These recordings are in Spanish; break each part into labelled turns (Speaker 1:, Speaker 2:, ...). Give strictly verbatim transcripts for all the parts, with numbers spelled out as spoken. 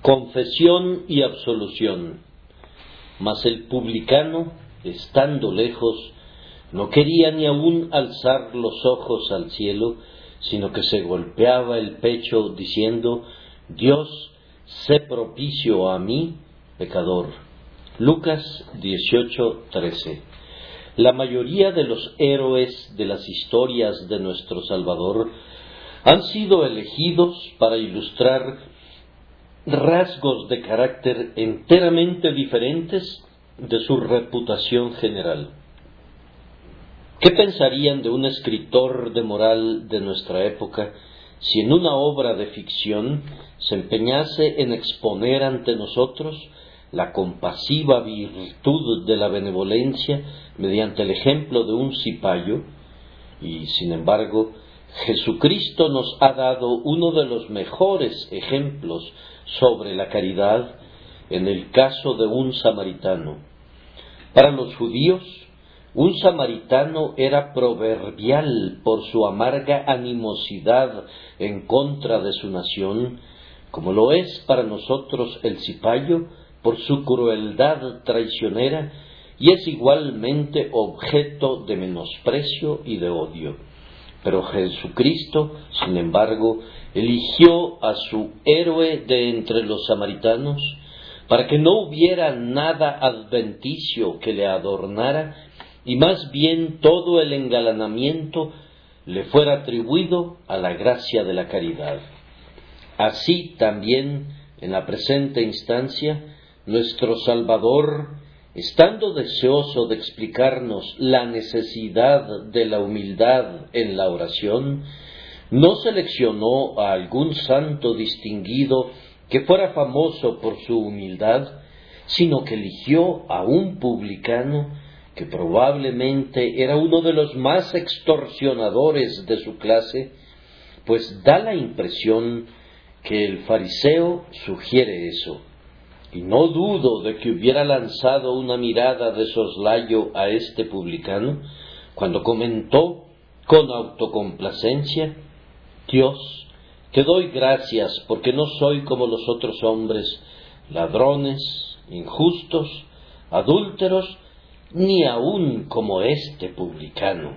Speaker 1: Confesión y absolución. Mas el publicano, estando lejos, no quería ni aun alzar los ojos al cielo, sino que se golpeaba el pecho diciendo: Dios, sé propicio a mí, pecador. Lucas dieciocho trece. La mayoría de los héroes de las historias de nuestro Salvador han sido elegidos para ilustrar rasgos de carácter enteramente diferentes de su reputación general. ¿Qué pensarían de un escritor de moral de nuestra época si en una obra de ficción se empeñase en exponer ante nosotros la compasiva virtud de la benevolencia mediante el ejemplo de un cipayo? Y, sin embargo, Jesucristo nos ha dado uno de los mejores ejemplos sobre la caridad en el caso de un samaritano. Para los judíos, un samaritano era proverbial por su amarga animosidad en contra de su nación, como lo es para nosotros el cipayo por su crueldad traicionera, y es igualmente objeto de menosprecio y de odio. Pero Jesucristo, sin embargo, eligió a su héroe de entre los samaritanos para que no hubiera nada adventicio que le adornara, y más bien todo el engalanamiento le fuera atribuido a la gracia de la caridad. Así también, en la presente instancia, nuestro Salvador, estando deseoso de explicarnos la necesidad de la humildad en la oración, no seleccionó a algún santo distinguido que fuera famoso por su humildad, sino que eligió a un publicano que probablemente era uno de los más extorsionadores de su clase, pues da la impresión que el fariseo sugiere eso. Y no dudo de que hubiera lanzado una mirada de soslayo a este publicano cuando comentó con autocomplacencia: Dios, te doy gracias porque no soy como los otros hombres, ladrones, injustos, adúlteros, ni aun como este publicano.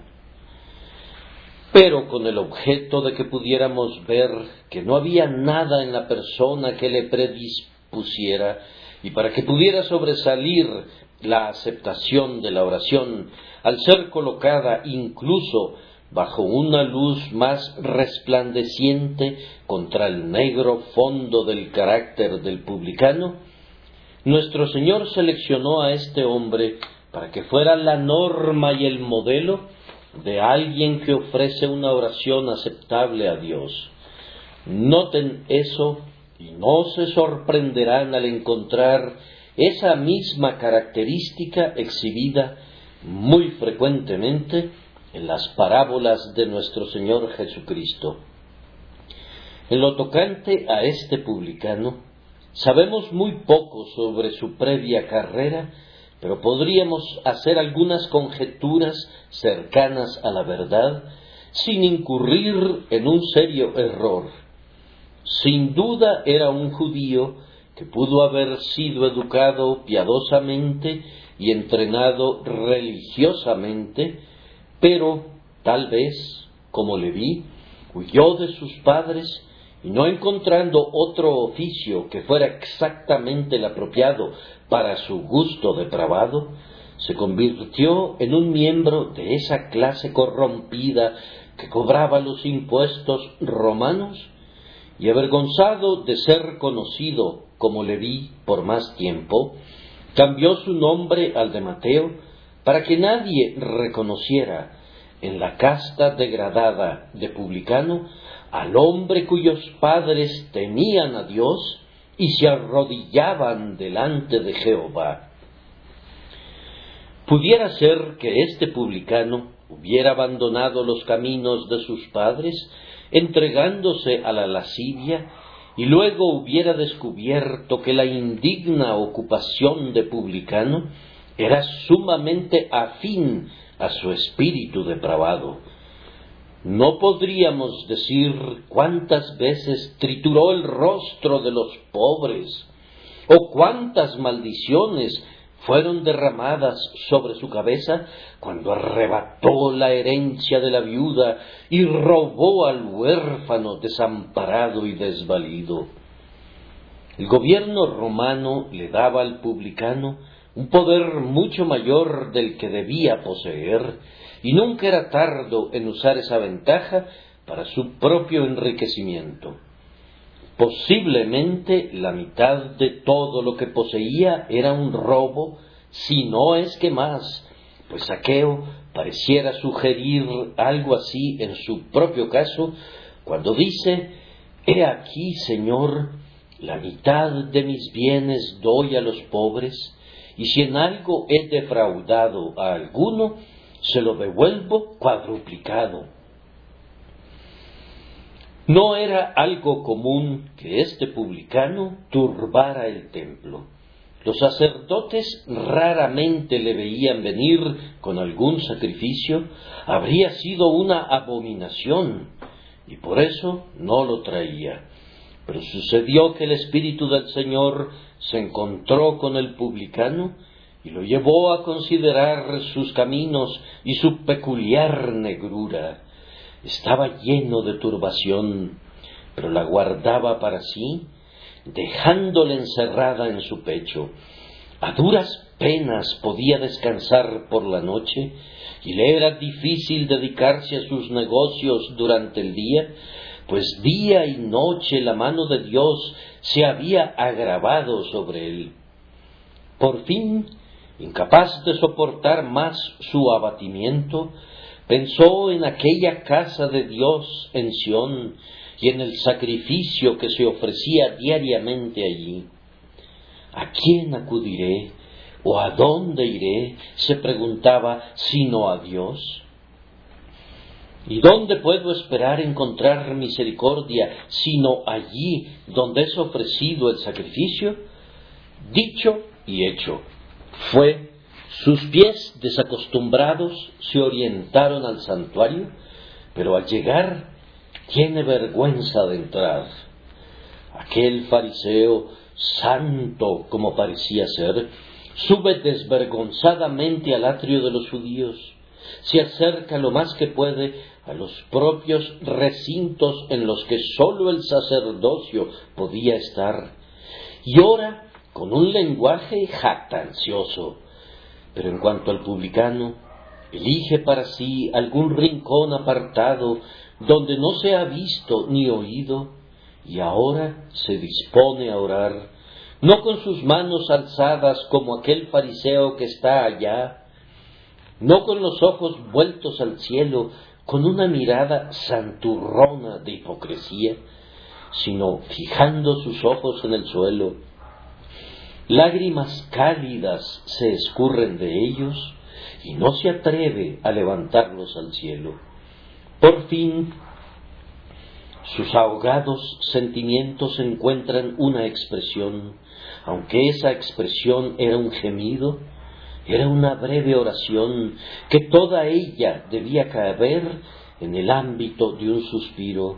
Speaker 1: Pero con el objeto de que pudiéramos ver que no había nada en la persona que le predispusiera, y para que pudiera sobresalir la aceptación de la oración al ser colocada incluso bajo una luz más resplandeciente contra el negro fondo del carácter del publicano, nuestro Señor seleccionó a este hombre para que fuera la norma y el modelo de alguien que ofrece una oración aceptable a Dios. Noten eso y no se sorprenderán al encontrar esa misma característica exhibida muy frecuentemente en las parábolas de nuestro Señor Jesucristo. En lo tocante a este publicano, sabemos muy poco sobre su previa carrera, pero podríamos hacer algunas conjeturas cercanas a la verdad sin incurrir en un serio error. Sin duda era un judío que pudo haber sido educado piadosamente y entrenado religiosamente, pero tal vez, como Leví, huyó de sus padres y no encontrando otro oficio que fuera exactamente el apropiado para su gusto depravado, se convirtió en un miembro de esa clase corrompida que cobraba los impuestos romanos, y avergonzado de ser conocido como Leví por más tiempo, cambió su nombre al de Mateo para que nadie reconociera en la casta degradada de publicano al hombre cuyos padres temían a Dios y se arrodillaban delante de Jehová. Pudiera ser que este publicano hubiera abandonado los caminos de sus padres, entregándose a la lascivia, y luego hubiera descubierto que la indigna ocupación de publicano era sumamente afín a su espíritu depravado. No podríamos decir cuántas veces trituró el rostro de los pobres, o cuántas maldiciones fueron derramadas sobre su cabeza cuando arrebató la herencia de la viuda y robó al huérfano desamparado y desvalido. El gobierno romano le daba al publicano un poder mucho mayor del que debía poseer, y nunca era tardo en usar esa ventaja para su propio enriquecimiento. Posiblemente la mitad de todo lo que poseía era un robo, si no es que más, pues Zaqueo pareciera sugerir algo así en su propio caso, cuando dice: «He aquí, Señor, la mitad de mis bienes doy a los pobres, y si en algo he defraudado a alguno, se lo devuelvo cuadruplicado». No era algo común que este publicano turbara el templo. Los sacerdotes raramente le veían venir con algún sacrificio. Habría sido una abominación, y por eso no lo traía. Pero sucedió que el Espíritu del Señor se encontró con el publicano y lo llevó a considerar sus caminos y su peculiar negrura. Estaba lleno de turbación, pero la guardaba para sí, dejándola encerrada en su pecho. A duras penas podía descansar por la noche, y le era difícil dedicarse a sus negocios durante el día, pues día y noche la mano de Dios se había agravado sobre él. Por fin, incapaz de soportar más su abatimiento, pensó en aquella casa de Dios en Sión y en el sacrificio que se ofrecía diariamente allí. ¿A quién acudiré o a dónde iré?, se preguntaba, sino a Dios. ¿Y dónde puedo esperar encontrar misericordia sino allí donde es ofrecido el sacrificio? Dicho y hecho fue. Sus pies desacostumbrados se orientaron al santuario, pero al llegar tiene vergüenza de entrar. Aquel fariseo, santo como parecía ser, sube desvergonzadamente al atrio de los judíos, se acerca lo más que puede a los propios recintos en los que sólo el sacerdocio podía estar, y ora con un lenguaje jactancioso. Pero en cuanto al publicano, elige para sí algún rincón apartado donde no se ha visto ni oído, y ahora se dispone a orar, no con sus manos alzadas como aquel fariseo que está allá, no con los ojos vueltos al cielo, con una mirada santurrona de hipocresía, sino fijando sus ojos en el suelo. Lágrimas cálidas se escurren de ellos y no se atreve a levantarlos al cielo. Por fin, sus ahogados sentimientos encuentran una expresión, aunque esa expresión era un gemido, era una breve oración que toda ella debía caber en el ámbito de un suspiro.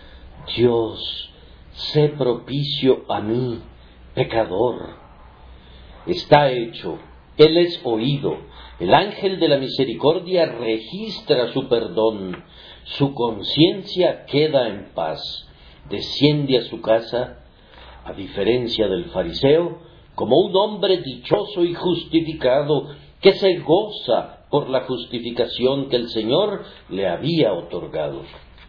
Speaker 1: Dios, sé propicio a mí, pecador. Está hecho, Él es oído, el ángel de la misericordia registra su perdón, su conciencia queda en paz, desciende a su casa, a diferencia del fariseo, como un hombre dichoso y justificado que se goza por la justificación que el Señor le había otorgado.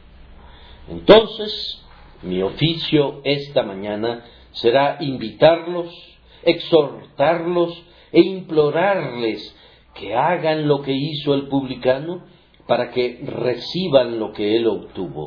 Speaker 1: Entonces, mi oficio esta mañana será invitarlos, exhortarlos e implorarles que hagan lo que hizo el publicano para que reciban lo que él obtuvo.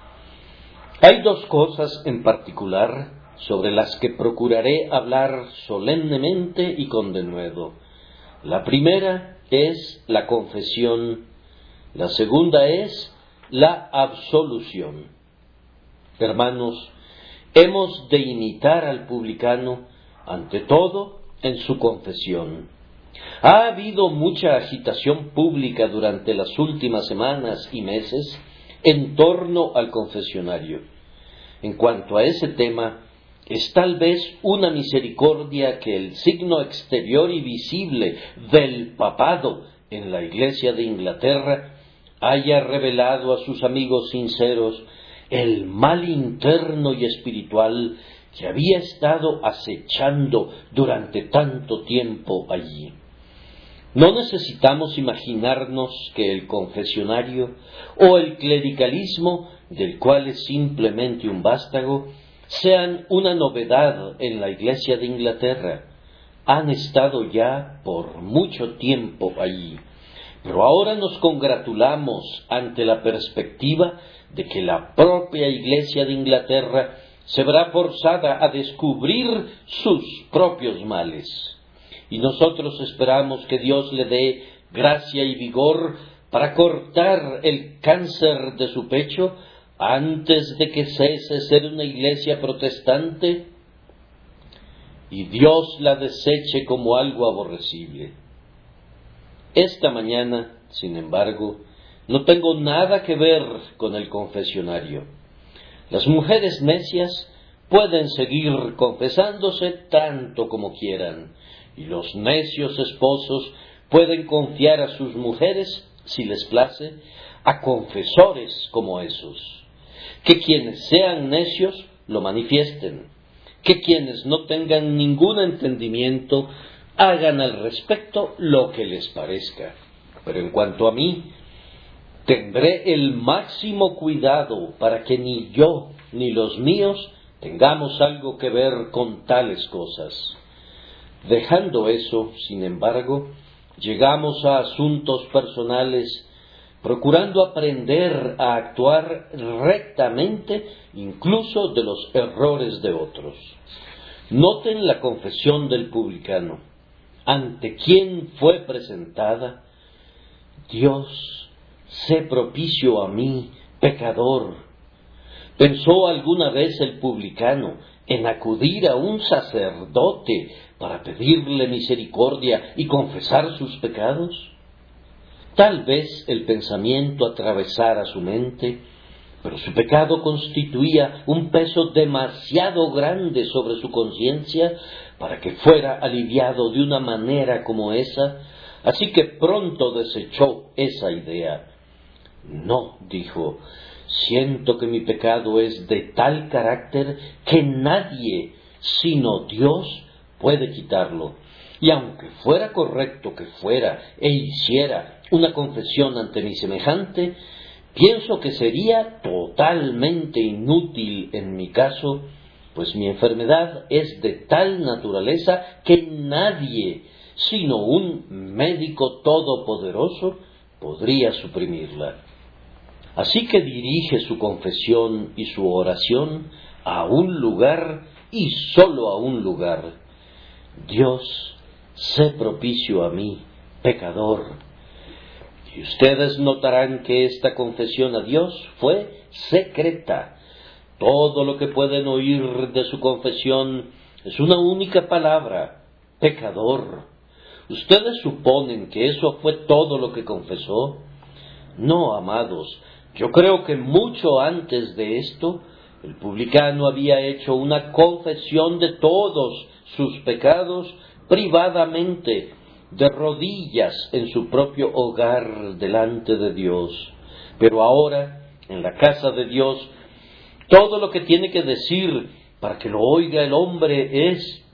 Speaker 1: Hay dos cosas en particular sobre las que procuraré hablar solemnemente y con denuedo. La primera es la confesión, la segunda es la absolución. Hermanos, hemos de imitar al publicano, ante todo, en su confesión. Ha habido mucha agitación pública durante las últimas semanas y meses en torno al confesionario. En cuanto a ese tema, es tal vez una misericordia que el signo exterior y visible del papado en la Iglesia de Inglaterra haya revelado a sus amigos sinceros el mal interno y espiritual que había estado acechando durante tanto tiempo allí. No necesitamos imaginarnos que el confesionario o el clericalismo, del cual es simplemente un vástago, sean una novedad en la Iglesia de Inglaterra. Han estado ya por mucho tiempo allí, pero ahora nos congratulamos ante la perspectiva de que la propia Iglesia de Inglaterra se verá forzada a descubrir sus propios males. Y nosotros esperamos que Dios le dé gracia y vigor para cortar el cáncer de su pecho antes de que cese ser una iglesia protestante y Dios la deseche como algo aborrecible. Esta mañana, sin embargo, no tengo nada que ver con el confesionario. Las mujeres necias pueden seguir confesándose tanto como quieran, y los necios esposos pueden confiar a sus mujeres, si les place, a confesores como esos. Que quienes sean necios lo manifiesten, que quienes no tengan ningún entendimiento hagan al respecto lo que les parezca. Pero en cuanto a mí, tendré el máximo cuidado para que ni yo ni los míos tengamos algo que ver con tales cosas. Dejando eso, sin embargo, llegamos a asuntos personales, procurando aprender a actuar rectamente incluso de los errores de otros. Noten la confesión del publicano. ¿Ante quién fue presentada? Dios, sé propicio a mí, pecador. ¿Pensó alguna vez el publicano en acudir a un sacerdote para pedirle misericordia y confesar sus pecados? Tal vez el pensamiento atravesara su mente, pero su pecado constituía un peso demasiado grande sobre su conciencia para que fuera aliviado de una manera como esa, así que pronto desechó esa idea. No, dijo, siento que mi pecado es de tal carácter que nadie, sino Dios, puede quitarlo. Y aunque fuera correcto que fuera e hiciera una confesión ante mi semejante, pienso que sería totalmente inútil en mi caso, pues mi enfermedad es de tal naturaleza que nadie, sino un médico todopoderoso, podría suprimirla. Así que dirige su confesión y su oración a un lugar y sólo a un lugar. Dios, sé propicio a mí, pecador. Y ustedes notarán que esta confesión a Dios fue secreta. Todo lo que pueden oír de su confesión es una única palabra, pecador. ¿Ustedes suponen que eso fue todo lo que confesó? No, amados, yo creo que mucho antes de esto, el publicano había hecho una confesión de todos sus pecados privadamente, de rodillas en su propio hogar delante de Dios. Pero ahora, en la casa de Dios, todo lo que tiene que decir para que lo oiga el hombre es: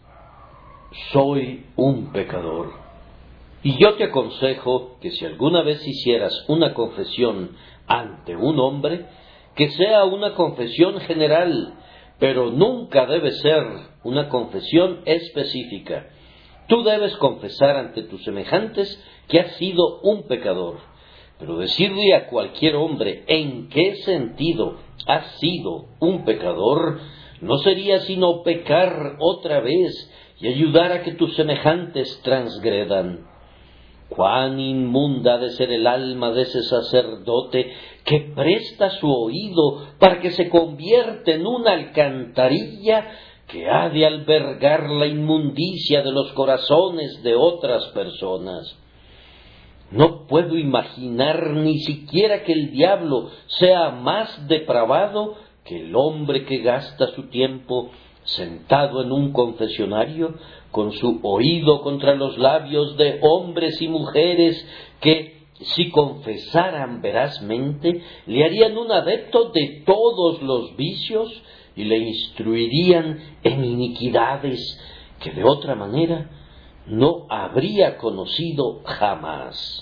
Speaker 1: soy un pecador. Y yo te aconsejo que si alguna vez hicieras una confesión ante un hombre, que sea una confesión general, pero nunca debe ser una confesión específica. Tú debes confesar ante tus semejantes que has sido un pecador, pero decirle a cualquier hombre en qué sentido has sido un pecador no sería sino pecar otra vez y ayudar a que tus semejantes transgredan. Cuán inmunda ha de ser el alma de ese sacerdote que presta su oído para que se convierta en una alcantarilla que ha de albergar la inmundicia de los corazones de otras personas. No puedo imaginar ni siquiera que el diablo sea más depravado que el hombre que gasta su tiempo sentado en un confesionario con su oído contra los labios de hombres y mujeres que, si confesaran verazmente, le harían un adepto de todos los vicios y le instruirían en iniquidades que de otra manera no habría conocido jamás.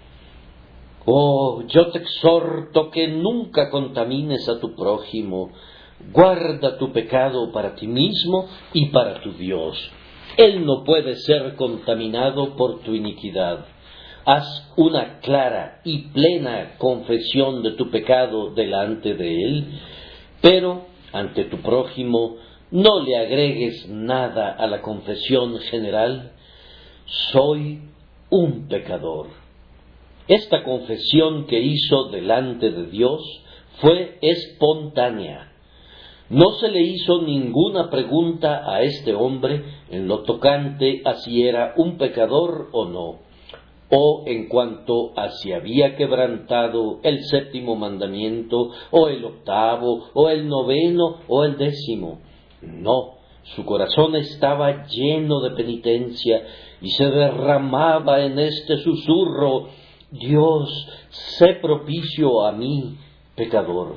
Speaker 1: Oh, yo te exhorto que nunca contamines a tu prójimo. Guarda tu pecado para ti mismo y para tu Dios. Él no puede ser contaminado por tu iniquidad. Haz una clara y plena confesión de tu pecado delante de Él, pero ante tu prójimo no le agregues nada a la confesión general. Soy un pecador. Esta confesión que hizo delante de Dios fue espontánea. No se le hizo ninguna pregunta a este hombre en lo tocante a si era un pecador o no, o en cuanto a si había quebrantado el séptimo mandamiento, o el octavo, o el noveno, o el décimo. No, su corazón estaba lleno de penitencia y se derramaba en este susurro: Dios, sé propicio a mí, pecador.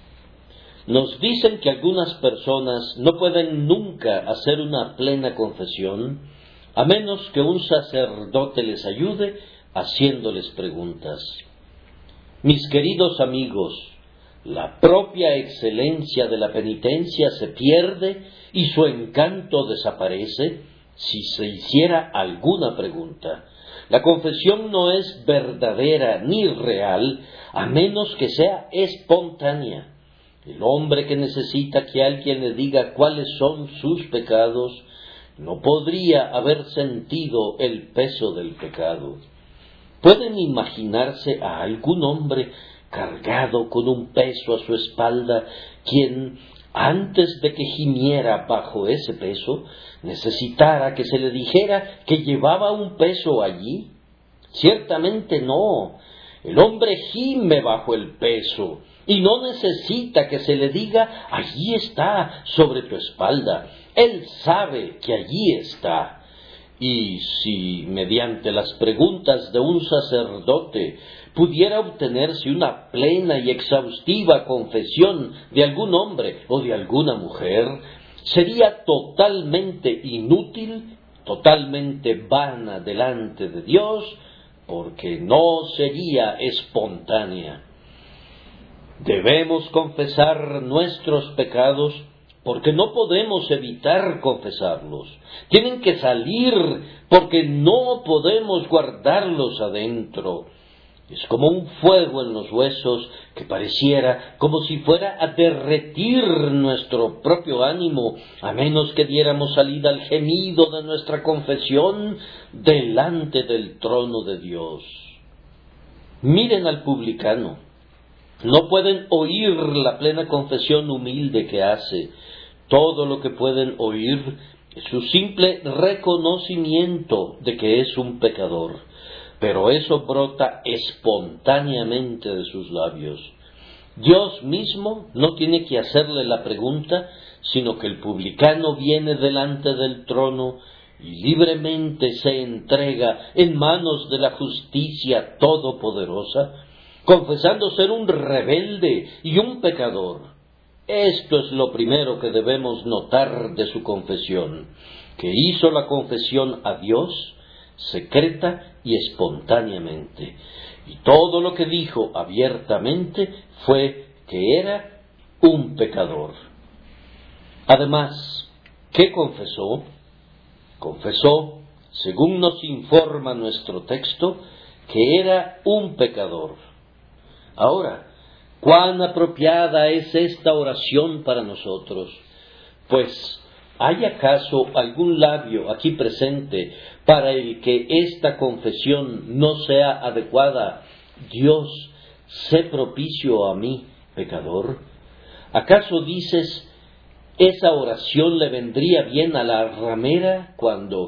Speaker 1: Nos dicen que algunas personas no pueden nunca hacer una plena confesión, a menos que un sacerdote les ayude haciéndoles preguntas. Mis queridos amigos, la propia excelencia de la penitencia se pierde y su encanto desaparece si se hiciera alguna pregunta. La confesión no es verdadera ni real a menos que sea espontánea. El hombre que necesita que alguien le diga cuáles son sus pecados no podría haber sentido el peso del pecado. ¿Pueden imaginarse a algún hombre cargado con un peso a su espalda, quien, antes de que gimiera bajo ese peso, necesitara que se le dijera que llevaba un peso allí? Ciertamente no. El hombre gime bajo el peso y no necesita que se le diga: allí está, sobre tu espalda. Él sabe que allí está. Y si, mediante las preguntas de un sacerdote, pudiera obtenerse una plena y exhaustiva confesión de algún hombre o de alguna mujer, sería totalmente inútil, totalmente vana delante de Dios, porque no sería espontánea. Debemos confesar nuestros pecados porque no podemos evitar confesarlos. Tienen que salir porque no podemos guardarlos adentro. Es como un fuego en los huesos que pareciera como si fuera a derretir nuestro propio ánimo, a menos que diéramos salida al gemido de nuestra confesión delante del trono de Dios. Miren al publicano. No pueden oír la plena confesión humilde que hace. Todo lo que pueden oír es su simple reconocimiento de que es un pecador. Pero eso brota espontáneamente de sus labios. Dios mismo no tiene que hacerle la pregunta, sino que el publicano viene delante del trono y libremente se entrega en manos de la justicia todopoderosa, confesando ser un rebelde y un pecador. Esto es lo primero que debemos notar de su confesión, que hizo la confesión a Dios, secreta y espontáneamente, y todo lo que dijo abiertamente fue que era un pecador. Además, ¿qué confesó? Confesó, según nos informa nuestro texto, que era un pecador. Ahora, ¿cuán apropiada es esta oración para nosotros? Pues, ¿hay acaso algún labio aquí presente para el que esta confesión no sea adecuada? Dios, sé propicio a mí, pecador. ¿Acaso dices, esa oración le vendría bien a la ramera cuando,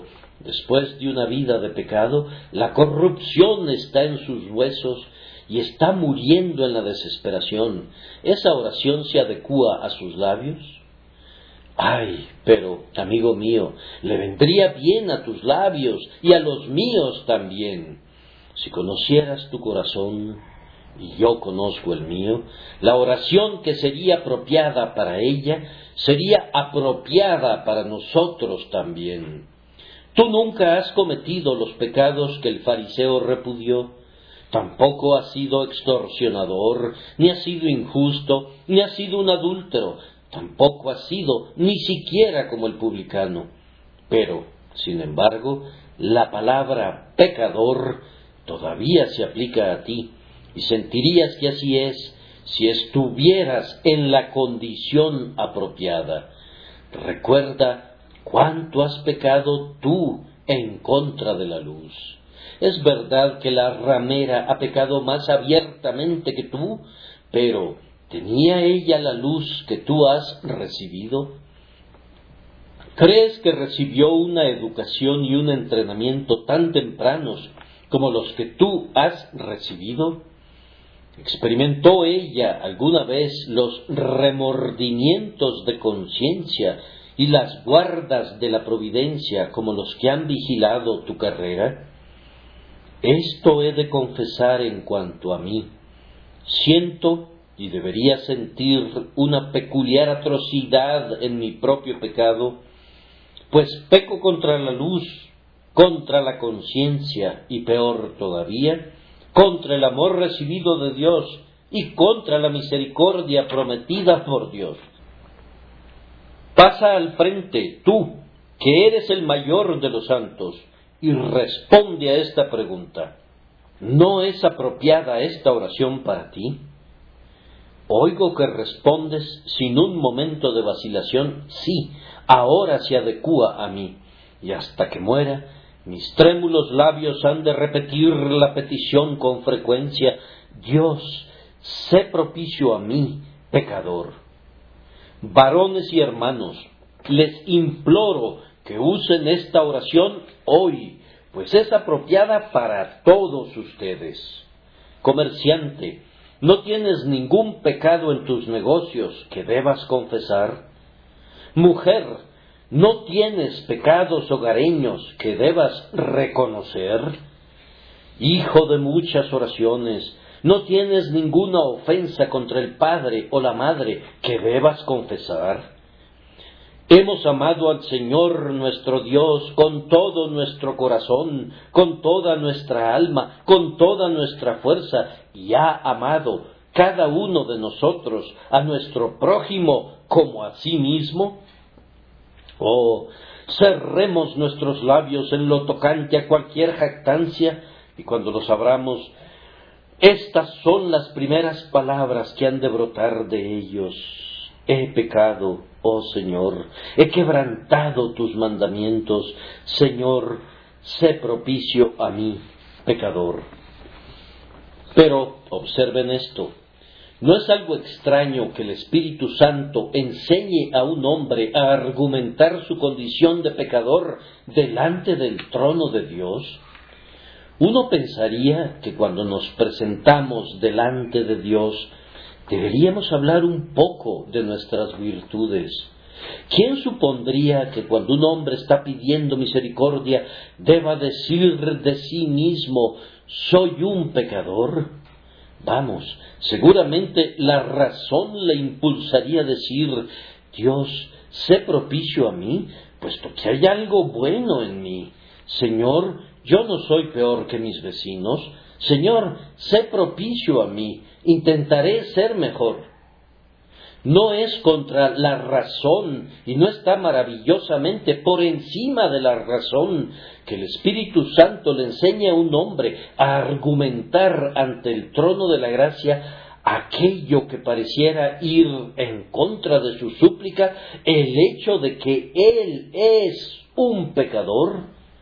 Speaker 1: Después de una vida de pecado, la corrupción está en sus huesos y está muriendo en la desesperación. ¿Esa oración se adecúa a sus labios? Ay, pero, amigo mío, le vendría bien a tus labios y a los míos también. Si conocieras tu corazón, y yo conozco el mío, la oración que sería apropiada para ella, sería apropiada para nosotros también. Tú nunca has cometido los pecados que el fariseo repudió, tampoco has sido extorsionador, ni has sido injusto, ni has sido un adúltero, tampoco has sido ni siquiera como el publicano. Pero, sin embargo, la palabra pecador todavía se aplica a ti, y sentirías que así es si estuvieras en la condición apropiada. Recuerda cuánto has pecado tú en contra de la luz. Es verdad que la ramera ha pecado más abiertamente que tú, pero ¿tenía ella la luz que tú has recibido? ¿Crees que recibió una educación y un entrenamiento tan tempranos como los que tú has recibido? ¿Experimentó ella alguna vez los remordimientos de conciencia y las guardas de la providencia como los que han vigilado tu carrera? Esto he de confesar en cuanto a mí. Siento y debería sentir una peculiar atrocidad en mi propio pecado, pues peco contra la luz, contra la conciencia y peor todavía, contra el amor recibido de Dios y contra la misericordia prometida por Dios. Pasa al frente, tú, que eres el mayor de los santos, y responde a esta pregunta. ¿No es apropiada esta oración para ti? Oigo que respondes sin un momento de vacilación, sí, ahora se adecúa a mí, y hasta que muera, mis trémulos labios han de repetir la petición con frecuencia: Dios, sé propicio a mí, pecador. Varones y hermanos, les imploro que usen esta oración hoy, pues es apropiada para todos ustedes. Comerciante, ¿no tienes ningún pecado en tus negocios que debas confesar? Mujer, ¿no tienes pecados hogareños que debas reconocer? Hijo de muchas oraciones, ¿no tienes ninguna ofensa contra el padre o la madre que debas confesar? Hemos amado al Señor nuestro Dios con todo nuestro corazón, con toda nuestra alma, con toda nuestra fuerza, y ha amado cada uno de nosotros a nuestro prójimo como a sí mismo. Oh, cerremos nuestros labios en lo tocante a cualquier jactancia, y cuando los abramos, estas son las primeras palabras que han de brotar de ellos. He pecado, oh Señor, he quebrantado tus mandamientos. Señor, sé propicio a mí, pecador. Pero observen esto. ¿No es algo extraño que el Espíritu Santo enseñe a un hombre a argumentar su condición de pecador delante del trono de Dios? Uno pensaría que cuando nos presentamos delante de Dios, deberíamos hablar un poco de nuestras virtudes. ¿Quién supondría que cuando un hombre está pidiendo misericordia, deba decir de sí mismo: soy un pecador? Vamos, seguramente la razón le impulsaría a decir: Dios, sé propicio a mí, puesto que hay algo bueno en mí. Señor, yo no soy peor que mis vecinos. Señor, sé propicio a mí, intentaré ser mejor. No es contra la razón y no está maravillosamente por encima de la razón que el Espíritu Santo le enseña a un hombre a argumentar ante el trono de la gracia aquello que pareciera ir en contra de su súplica, el hecho de que él es un pecador.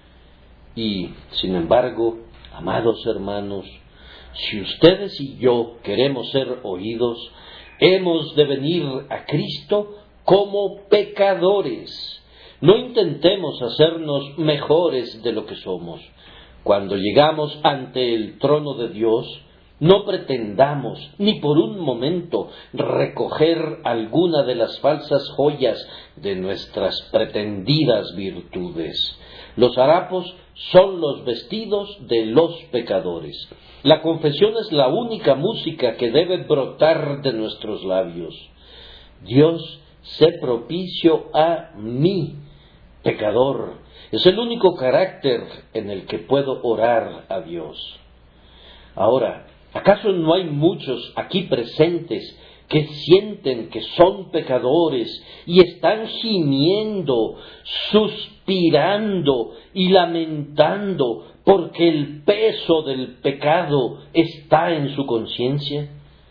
Speaker 1: Y, sin embargo, amados hermanos, si ustedes y yo queremos ser oídos, hemos de venir a Cristo como pecadores. No intentemos hacernos mejores de lo que somos. Cuando llegamos ante el trono de Dios, no pretendamos ni por un momento recoger alguna de las falsas joyas de nuestras pretendidas virtudes. Los harapos son los vestidos de los pecadores. La confesión es la única música que debe brotar de nuestros labios. Dios, sé propicio a mí, pecador. Es el único carácter en el que puedo orar a Dios. Ahora, ¿acaso no hay muchos aquí presentes que sienten que son pecadores y están gimiendo, suspirando y lamentando porque el peso del pecado está en su conciencia?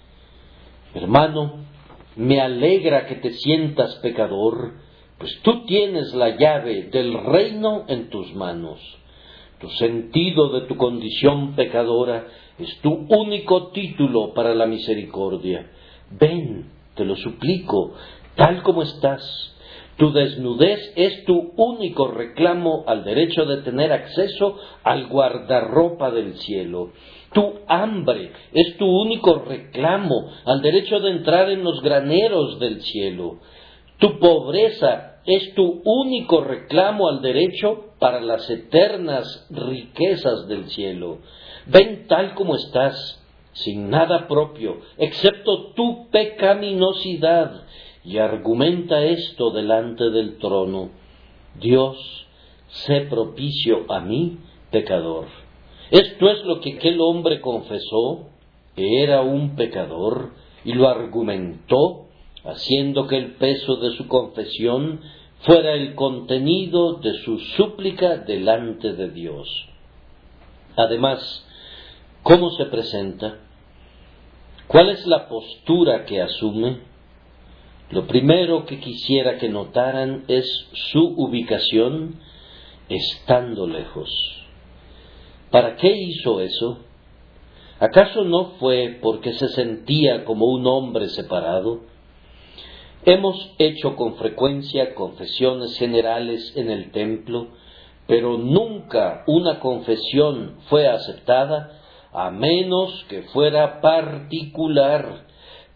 Speaker 1: Hermano, me alegra que te sientas pecador, pues tú tienes la llave del reino en tus manos. Tu sentido de tu condición pecadora es tu único título para la misericordia. Ven, te lo suplico, tal como estás. Tu desnudez es tu único reclamo al derecho de tener acceso al guardarropa del cielo. Tu hambre es tu único reclamo al derecho de entrar en los graneros del cielo. Tu pobreza es tu único reclamo al derecho para las eternas riquezas del cielo. Ven tal como estás, sin nada propio, excepto tu pecaminosidad, y argumenta esto delante del trono. Dios, sé propicio a mí, pecador. Esto es lo que aquel hombre confesó, que era un pecador, y lo argumentó, haciendo que el peso de su confesión fuera el contenido de su súplica delante de Dios. Además, ¿cómo se presenta? ¿Cuál es la postura que asume? Lo primero que quisiera que notaran es su ubicación estando lejos. ¿Para qué hizo eso? ¿Acaso no fue porque se sentía como un hombre separado? Hemos hecho con frecuencia confesiones generales en el templo, pero nunca una confesión fue aceptada a menos que fuera particular,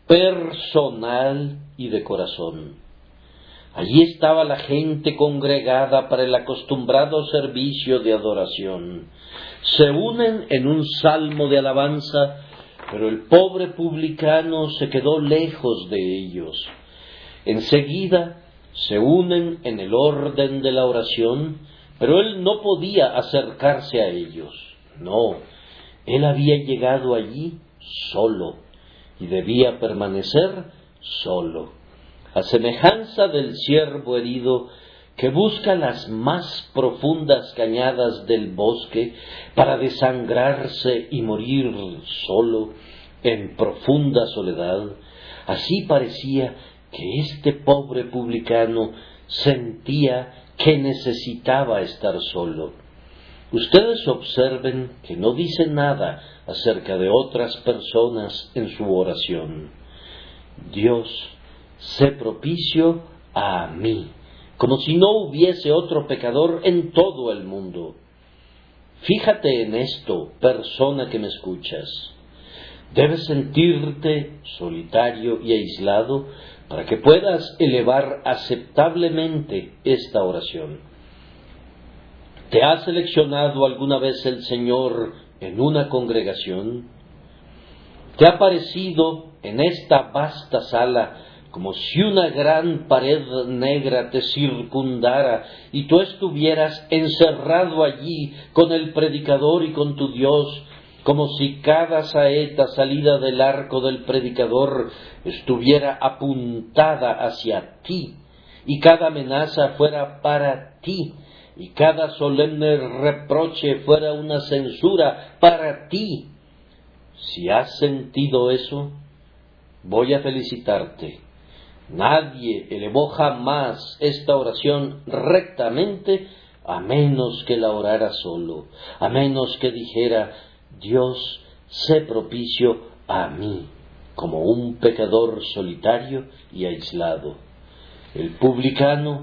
Speaker 1: personal y de corazón. Allí estaba la gente congregada para el acostumbrado servicio de adoración. Se unen en un salmo de alabanza, pero el pobre publicano se quedó lejos de ellos. Enseguida se unen en el orden de la oración, pero él no podía acercarse a ellos. No, él había llegado allí solo y debía permanecer solo, a semejanza del ciervo herido que busca las más profundas cañadas del bosque para desangrarse y morir solo en profunda soledad. Así parecía que este pobre publicano sentía que necesitaba estar solo. Ustedes observen que no dice nada acerca de otras personas en su oración. Dios, sé propicio a mí, como si no hubiese otro pecador en todo el mundo. Fíjate en esto, persona que me escuchas. Debes sentirte solitario y aislado para que puedas elevar aceptablemente esta oración. ¿Te ha seleccionado alguna vez el Señor en una congregación? ¿Te ha parecido en esta vasta sala como si una gran pared negra te circundara y tú estuvieras encerrado allí con el predicador y con tu Dios, como si cada saeta salida del arco del predicador estuviera apuntada hacia ti, y cada amenaza fuera para ti, y cada solemne reproche fuera una censura para ti? Si has sentido eso, voy a felicitarte. Nadie elevó jamás esta oración rectamente, a menos que la orara solo, a menos que dijera: Dios, sé propicio a mí, como un pecador solitario y aislado. El publicano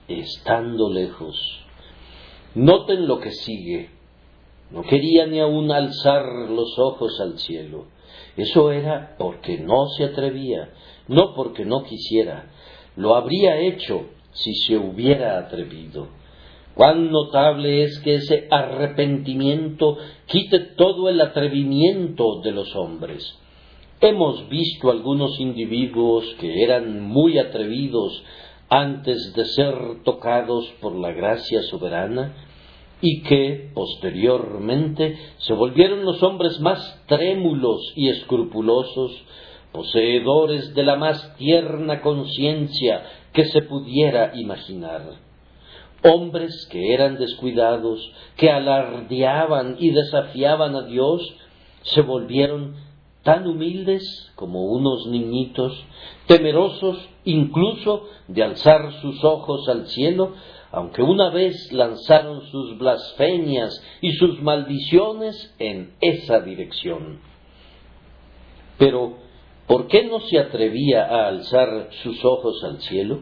Speaker 1: estando lejos. Noten lo que sigue. No quería ni aun alzar los ojos al cielo. Eso era porque no se atrevía, no porque no quisiera. Lo habría hecho si se hubiera atrevido. Cuán notable es que ese arrepentimiento quite todo el atrevimiento de los hombres. Hemos visto algunos individuos que eran muy atrevidos antes de ser tocados por la gracia soberana y que, posteriormente, se volvieron los hombres más trémulos y escrupulosos, poseedores de la más tierna conciencia que se pudiera imaginar. Hombres que eran descuidados, que alardeaban y desafiaban a Dios, se volvieron tan humildes como unos niñitos, temerosos incluso de alzar sus ojos al cielo, aunque una vez lanzaron sus blasfemias y sus maldiciones en esa dirección. Pero, ¿por qué no se atrevía a alzar sus ojos al cielo?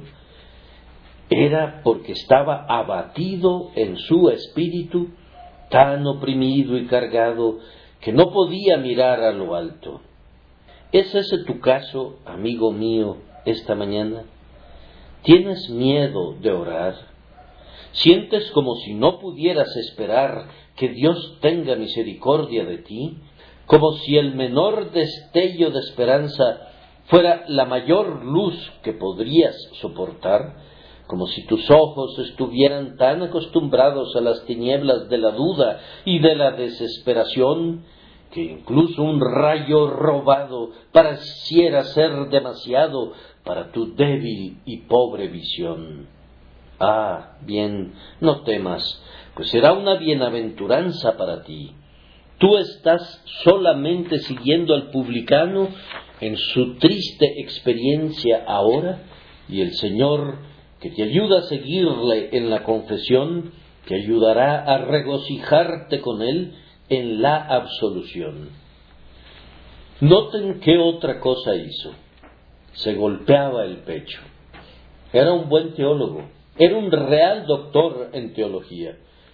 Speaker 1: Era porque estaba abatido en su espíritu, tan oprimido y cargado, que no podía mirar a lo alto. ¿Es ese tu caso, amigo mío, esta mañana? ¿Tienes miedo de orar? ¿Sientes como si no pudieras esperar que Dios tenga misericordia de ti? ¿Como si el menor destello de esperanza fuera la mayor luz que podrías soportar? ¿Como si tus ojos estuvieran tan acostumbrados a las tinieblas de la duda y de la desesperación, que incluso un rayo robado pareciera ser demasiado para tu débil y pobre visión? Ah, bien, no temas, pues será una bienaventuranza para ti. Tú estás solamente siguiendo al publicano en su triste experiencia ahora, y el Señor, que te ayuda a seguirle en la confesión, te ayudará a regocijarte con él en la absolución. Noten qué otra cosa hizo. Se golpeaba el pecho. Era un buen teólogo, era un real doctor en teología.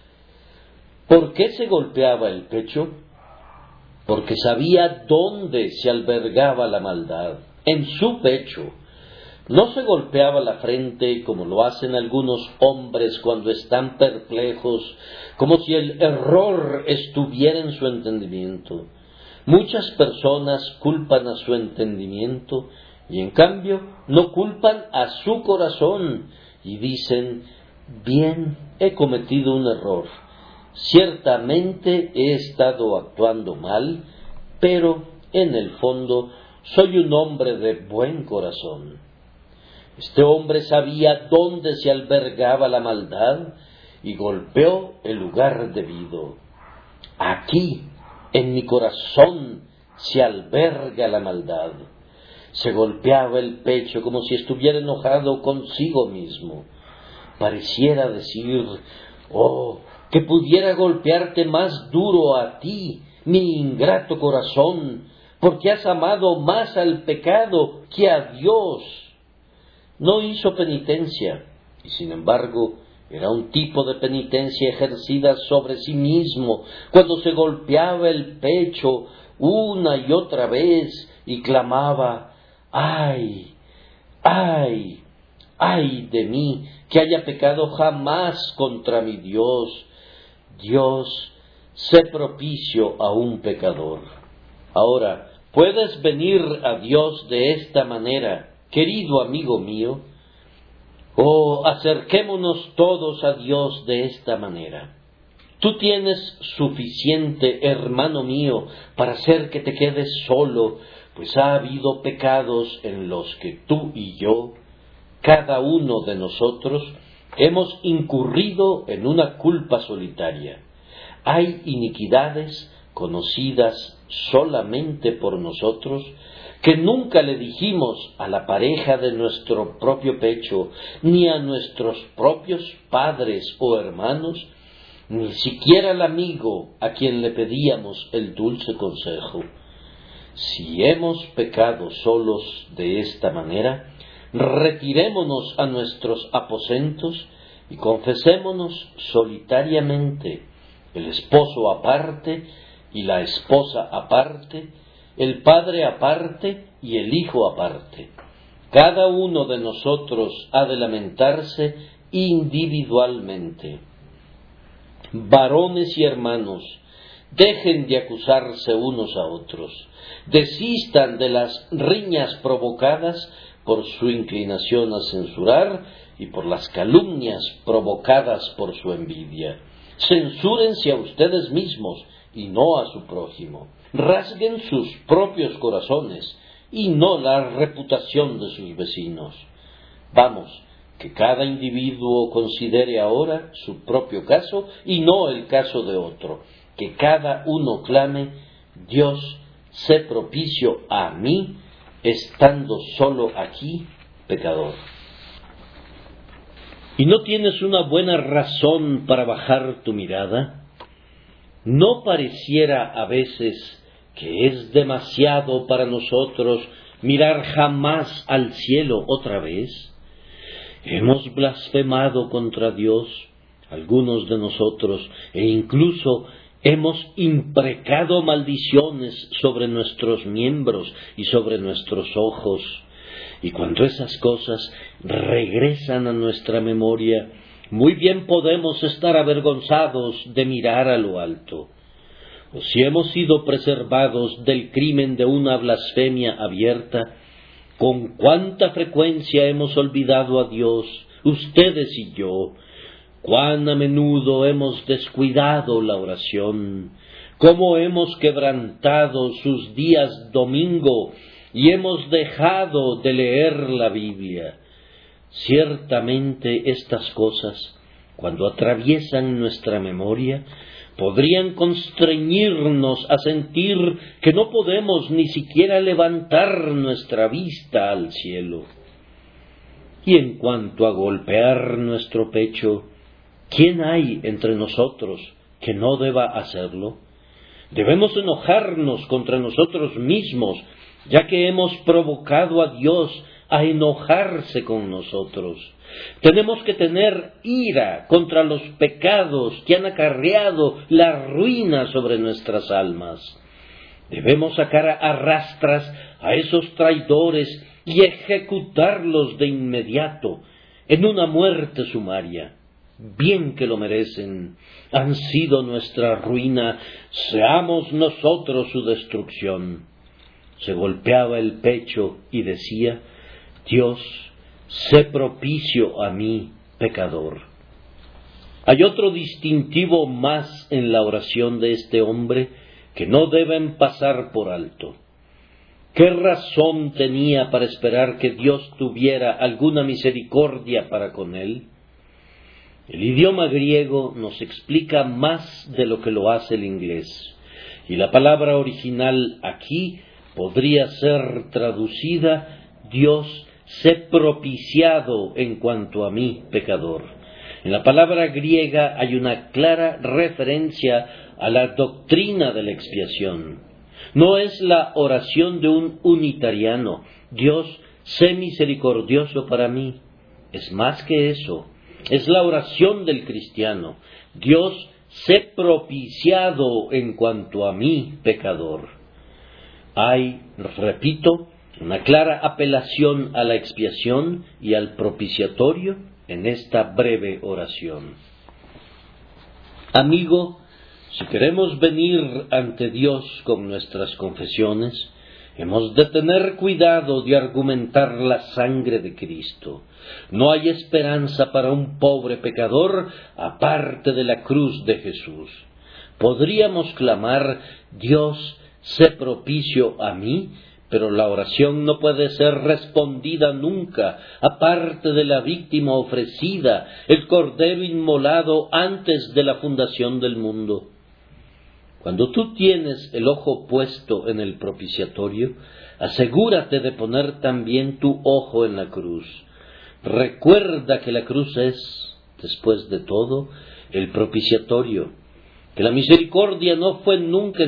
Speaker 1: ¿Por qué se golpeaba el pecho? Porque sabía dónde se albergaba la maldad, en su pecho. No se golpeaba la frente como lo hacen algunos hombres cuando están perplejos, como si el error estuviera en su entendimiento. Muchas personas culpan a su entendimiento y en cambio no culpan a su corazón y dicen: bien, he cometido un error, ciertamente he estado actuando mal, pero en el fondo soy un hombre de buen corazón. Este hombre sabía dónde se albergaba la maldad y golpeó el lugar debido. Aquí, en mi corazón, se alberga la maldad. Se golpeaba el pecho como si estuviera enojado consigo mismo. Pareciera decir: oh, que pudiera golpearte más duro a ti, mi ingrato corazón, porque has amado más al pecado que a Dios. No hizo penitencia, y sin embargo era un tipo de penitencia ejercida sobre sí mismo, cuando se golpeaba el pecho una y otra vez y clamaba: ¡ay, ay, ay de mí, que haya pecado jamás contra mi Dios! Dios, sé propicio a un pecador. Ahora, ¿puedes venir a Dios de esta manera, querido amigo mío? Oh, acerquémonos todos a Dios de esta manera. Tú tienes suficiente, hermano mío, para hacer que te quedes solo, pues ha habido pecados en los que tú y yo, cada uno de nosotros, hemos incurrido en una culpa solitaria. Hay iniquidades conocidas solamente por nosotros, que nunca le dijimos a la pareja de nuestro propio pecho, ni a nuestros propios padres o hermanos, ni siquiera al amigo a quien le pedíamos el dulce consejo. Si hemos pecado solos de esta manera, retirémonos a nuestros aposentos y confesémonos solitariamente, el esposo aparte y la esposa aparte, el padre aparte y el hijo aparte. Cada uno de nosotros ha de lamentarse individualmente. Varones y hermanos, dejen de acusarse unos a otros, desistan de las riñas provocadas por su inclinación a censurar y por las calumnias provocadas por su envidia. Censúrense a ustedes mismos y no a su prójimo. Rasguen sus propios corazones y no la reputación de sus vecinos. Vamos, que cada individuo considere ahora su propio caso y no el caso de otro. Que cada uno clame: Dios, sé propicio a mí, estando solo aquí, pecador. ¿Y no tienes una buena razón para bajar tu mirada? ¿No pareciera a veces que es demasiado para nosotros mirar jamás al cielo otra vez? Hemos blasfemado contra Dios, algunos de nosotros, e incluso hemos imprecado maldiciones sobre nuestros miembros y sobre nuestros ojos. Y cuando esas cosas regresan a nuestra memoria, muy bien podemos estar avergonzados de mirar a lo alto. O si hemos sido preservados del crimen de una blasfemia abierta, con cuánta frecuencia hemos olvidado a Dios, ustedes y yo. Cuán a menudo hemos descuidado la oración, cómo hemos quebrantado sus días domingo y hemos dejado de leer la Biblia. Ciertamente estas cosas, cuando atraviesan nuestra memoria, podrían constreñirnos a sentir que no podemos ni siquiera levantar nuestra vista al cielo. Y en cuanto a golpear nuestro pecho, ¿quién hay entre nosotros que no deba hacerlo? Debemos enojarnos contra nosotros mismos, ya que hemos provocado a Dios a enojarse con nosotros. Tenemos que tener ira contra los pecados que han acarreado la ruina sobre nuestras almas. Debemos sacar a rastras a esos traidores y ejecutarlos de inmediato en una muerte sumaria. Bien que lo merecen, han sido nuestra ruina, seamos nosotros su destrucción. Se golpeaba el pecho y decía: Dios, sé propicio a mí, pecador. Hay otro distintivo más en la oración de este hombre que no deben pasar por alto. ¿Qué razón tenía para esperar que Dios tuviera alguna misericordia para con él? El idioma griego nos explica más de lo que lo hace el inglés, y la palabra original aquí podría ser traducida: Dios, sé propiciado en cuanto a mí, pecador. En la palabra griega hay una clara referencia a la doctrina de la expiación. No es la oración de un unitariano: Dios, sé misericordioso para mí. Es más que eso. Es la oración del cristiano: Dios, sé propiciado en cuanto a mí, pecador. Hay, repito, una clara apelación a la expiación y al propiciatorio en esta breve oración. Amigo, si queremos venir ante Dios con nuestras confesiones, hemos de tener cuidado de argumentar la sangre de Cristo. No hay esperanza para un pobre pecador aparte de la cruz de Jesús. Podríamos clamar: Dios, sé propicio a mí, pero la oración no puede ser respondida nunca aparte de la víctima ofrecida, el cordero inmolado antes de la fundación del mundo. Cuando tú tienes el ojo puesto en el propiciatorio, asegúrate de poner también tu ojo en la cruz. Recuerda que la cruz es, después de todo, el propiciatorio, que la misericordia no fue nunca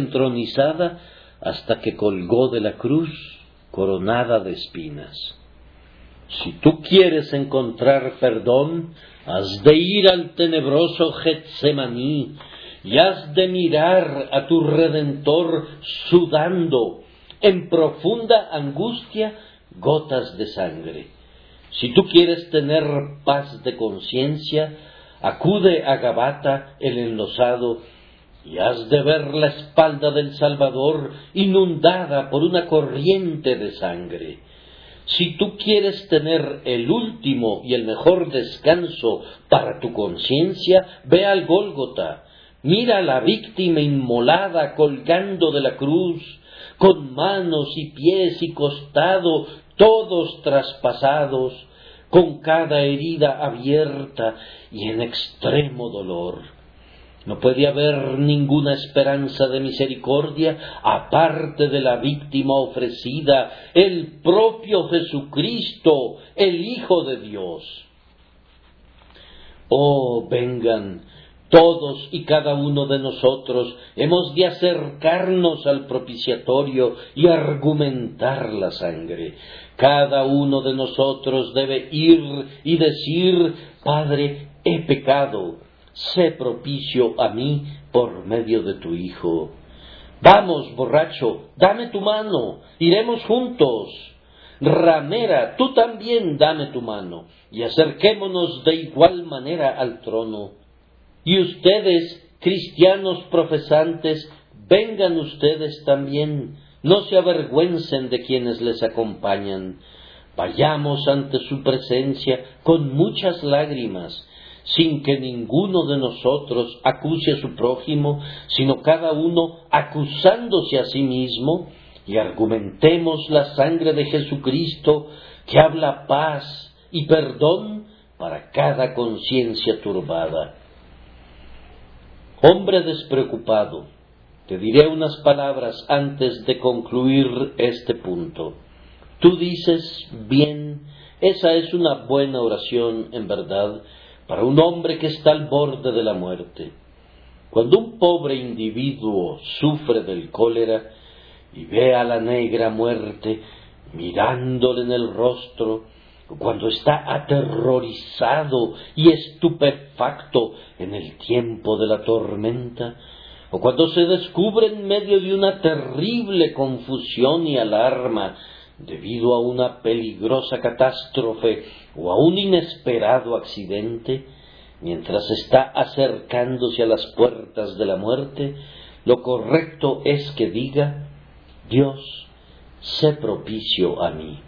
Speaker 1: entronizada hasta que colgó de la cruz coronada de espinas. Si tú quieres encontrar perdón, has de ir al tenebroso Getsemaní y has de mirar a tu Redentor sudando en profunda angustia gotas de sangre. Si tú quieres tener paz de conciencia, acude a Gabata el enlosado y has de ver la espalda del Salvador inundada por una corriente de sangre. Si tú quieres tener el último y el mejor descanso para tu conciencia, ve al Gólgota, mira a la víctima inmolada colgando de la cruz, con manos y pies y costado todos traspasados, con cada herida abierta y en extremo dolor. No puede haber ninguna esperanza de misericordia aparte de la víctima ofrecida, el propio Jesucristo, el Hijo de Dios. Oh, vengan, todos y cada uno de nosotros hemos de acercarnos al propiciatorio y argumentar la sangre. Cada uno de nosotros debe ir y decir: Padre, he pecado, sé propicio a mí por medio de tu Hijo. Vamos, borracho, dame tu mano, iremos juntos. Ramera, tú también dame tu mano, y acerquémonos de igual manera al trono. Y ustedes, cristianos profesantes, vengan ustedes también, no se avergüencen de quienes les acompañan. Vayamos ante su presencia con muchas lágrimas, sin que ninguno de nosotros acuse a su prójimo, sino cada uno acusándose a sí mismo, y argumentemos la sangre de Jesucristo, que habla paz y perdón para cada conciencia turbada. Hombre despreocupado, te diré unas palabras antes de concluir este punto. Tú dices: bien, esa es una buena oración, en verdad, para un hombre que está al borde de la muerte. Cuando un pobre individuo sufre del cólera y ve a la negra muerte mirándole en el rostro, cuando está aterrorizado y estupefacto en el tiempo de la tormenta, o cuando se descubre en medio de una terrible confusión y alarma debido a una peligrosa catástrofe o a un inesperado accidente, mientras está acercándose a las puertas de la muerte, lo correcto es que diga: Dios, sé propicio a mí.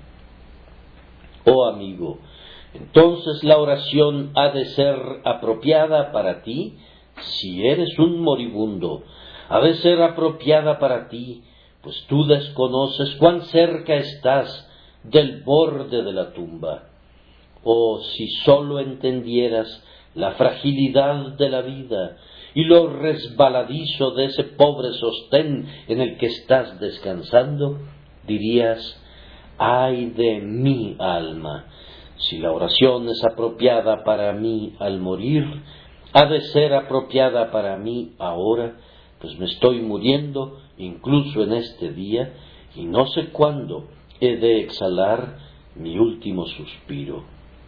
Speaker 1: Oh amigo, entonces la oración ha de ser apropiada para ti si eres un moribundo, ha de ser apropiada para ti, pues tú desconoces cuán cerca estás del borde de la tumba. Oh, si sólo entendieras la fragilidad de la vida y lo resbaladizo de ese pobre sostén en el que estás descansando, dirías: ¡ay de mi alma! Si la oración es apropiada para mí al morir, ha de ser apropiada para mí ahora, pues me estoy muriendo incluso en este día, y no sé cuándo he de exhalar mi último suspiro.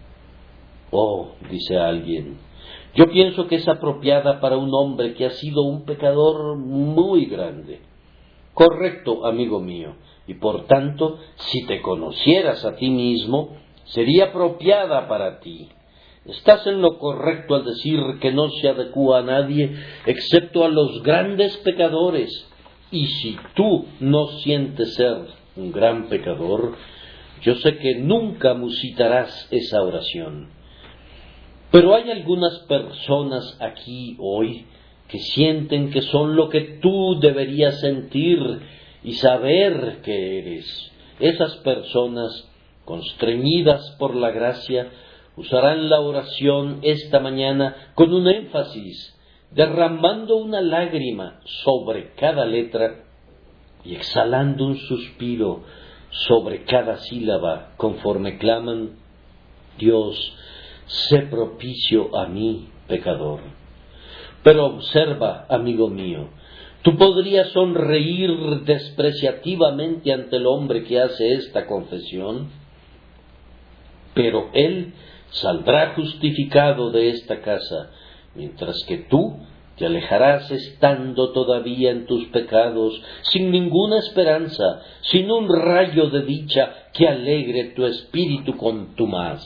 Speaker 1: Oh, dice alguien, yo pienso que es apropiada para un hombre que ha sido un pecador muy grande. Correcto, amigo mío, y por tanto, si te conocieras a ti mismo, sería apropiada para ti. Estás en lo correcto al decir que no se adecúa a nadie excepto a los grandes pecadores, y si tú no sientes ser un gran pecador, yo sé que nunca musitarás esa oración. Pero hay algunas personas aquí hoy que sienten que son lo que tú deberías sentir y saber que eres. Esas personas, constreñidas por la gracia, usarán la oración esta mañana con un énfasis, derramando una lágrima sobre cada letra y exhalando un suspiro sobre cada sílaba, conforme claman: Dios, sé propicio a mí, pecador. Pero observa, amigo mío, tú podrías sonreír despreciativamente ante el hombre que hace esta confesión. pero él saldrá justificado de esta casa, mientras que tú te alejarás estando todavía en tus pecados, sin ninguna esperanza, sin un rayo de dicha que alegre tu espíritu contumaz.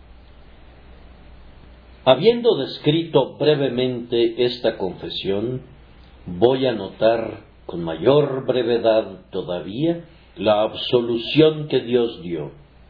Speaker 1: Habiendo descrito brevemente esta confesión, voy a notar con mayor brevedad todavía la absolución que Dios dio.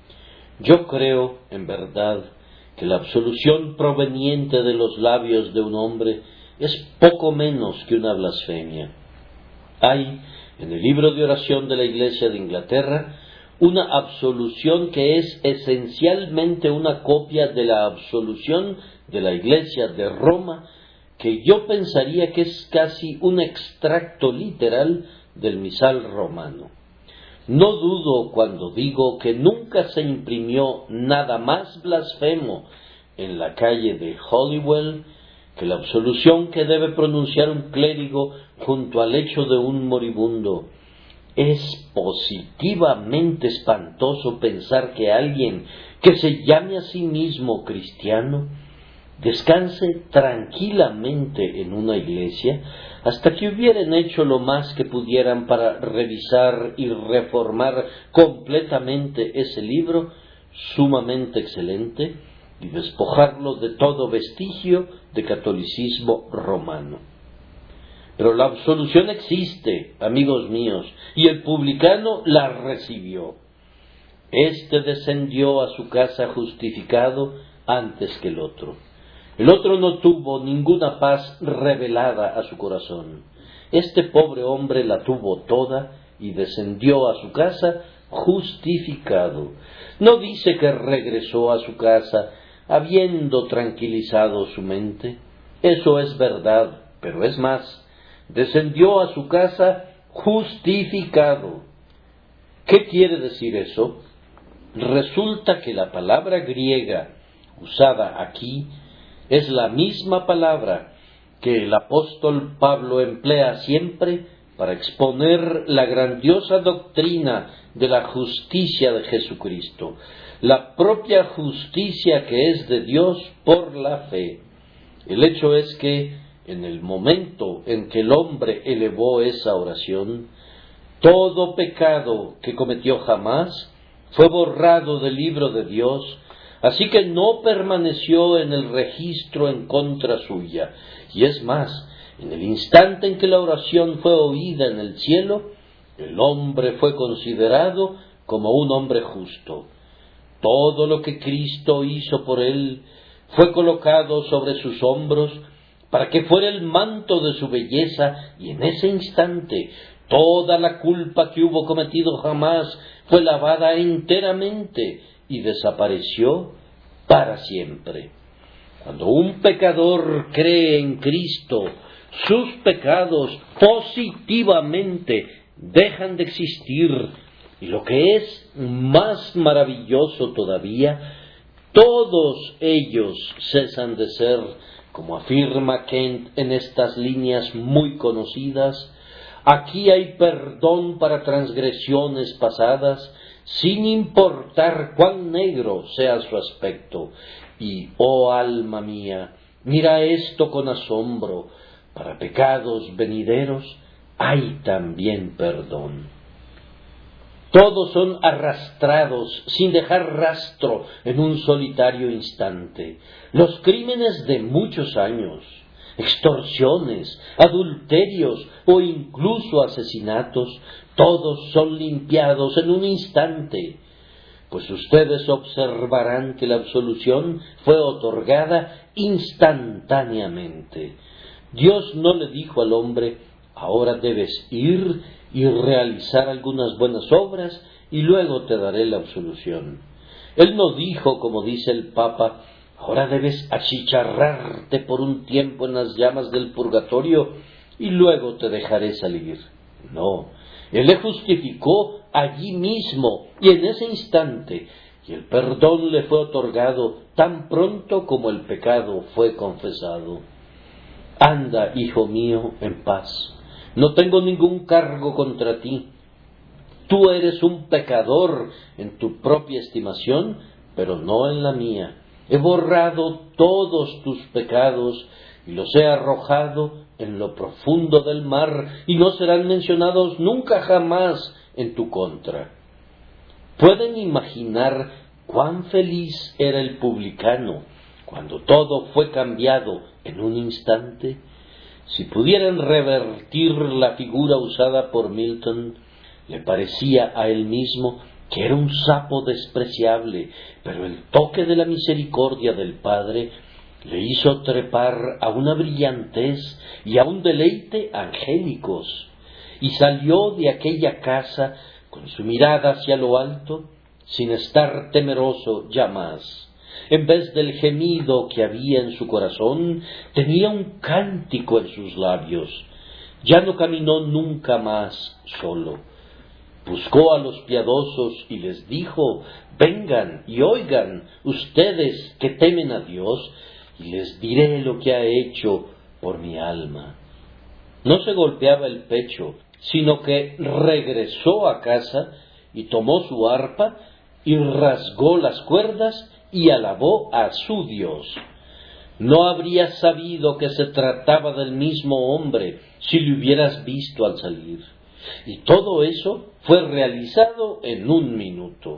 Speaker 1: Yo creo, en verdad, que la absolución proveniente de los labios de un hombre es poco menos que una blasfemia. Hay, en el libro de oración de la Iglesia de Inglaterra, una absolución que es esencialmente una copia de la absolución de la Iglesia de Roma, que yo pensaría que es casi un extracto literal del misal romano. No dudo cuando digo que nunca se imprimió nada más blasfemo en la calle de Holywell que la absolución que debe pronunciar un clérigo junto al lecho de un moribundo. Es positivamente espantoso pensar que alguien que se llame a sí mismo cristiano descanse tranquilamente en una iglesia hasta que hubieran hecho lo más que pudieran para revisar y reformar completamente ese libro sumamente excelente y despojarlo de todo vestigio de catolicismo romano. Pero la absolución existe, amigos míos, y el publicano la recibió. Este descendió a su casa justificado antes que el otro. El otro no tuvo ninguna paz revelada a su corazón. Este pobre hombre la tuvo toda y descendió a su casa justificado. No dice que regresó a su casa habiendo tranquilizado su mente. Eso es verdad, pero es más, descendió a su casa justificado. ¿Qué quiere decir eso? Resulta que la palabra griega usada aquí es la misma palabra que el apóstol Pablo emplea siempre para exponer la grandiosa doctrina de la justicia de Jesucristo, la propia justicia que es de Dios por la fe. El hecho es que, en el momento en que el hombre elevó esa oración, todo pecado que cometió jamás fue borrado del libro de Dios, así que no permaneció en el registro en contra suya. Y es más, en el instante en que la oración fue oída en el cielo, el hombre fue considerado como un hombre justo. Todo lo que Cristo hizo por él fue colocado sobre sus hombros para que fuera el manto de su belleza, y en ese instante toda la culpa que hubo cometido jamás fue lavada enteramente y desapareció para siempre. Cuando un pecador cree en Cristo, sus pecados positivamente dejan de existir, y lo que es más maravilloso todavía, todos ellos cesan de ser, como afirma Kent en estas líneas muy conocidas: aquí hay perdón para transgresiones pasadas, sin importar cuán negro sea su aspecto. Y, oh alma mía, mira esto con asombro: para pecados venideros hay también perdón. Todos son arrastrados sin dejar rastro en un solitario instante. Los crímenes de muchos años, extorsiones, adulterios o incluso asesinatos, todos son limpiados en un instante. Pues ustedes observarán que la absolución fue otorgada instantáneamente. Dios no le dijo al hombre: ahora debes ir y realizar algunas buenas obras y luego te daré la absolución. Él no dijo, como dice el Papa: ahora debes achicharrarte por un tiempo en las llamas del purgatorio y luego te dejaré salir. No, Él le justificó allí mismo y en ese instante, y el perdón le fue otorgado tan pronto como el pecado fue confesado. Anda, hijo mío, en paz. No tengo ningún cargo contra ti. Tú eres un pecador en tu propia estimación, pero no en la mía. He borrado todos tus pecados y los he arrojado en lo profundo del mar, y no serán mencionados nunca jamás en tu contra. ¿Pueden imaginar cuán feliz era el publicano cuando todo fue cambiado en un instante? Si pudieran revertir la figura usada por Milton, le parecía a él mismo que era un sapo despreciable, pero el toque de la misericordia del Padre le hizo trepar a una brillantez y a un deleite angélicos, y salió de aquella casa con su mirada hacia lo alto, sin estar temeroso ya más. En vez del gemido que había en su corazón, tenía un cántico en sus labios. Ya no caminó nunca más solo. Buscó a los piadosos y les dijo: vengan y oigan, ustedes que temen a Dios, y les diré lo que ha hecho por mi alma. No se golpeaba el pecho, sino que regresó a casa y tomó su arpa y rasgó las cuerdas y alabó a su Dios. No habría sabido que se trataba del mismo hombre si le hubieras visto al salir. Y todo eso fue realizado en un minuto.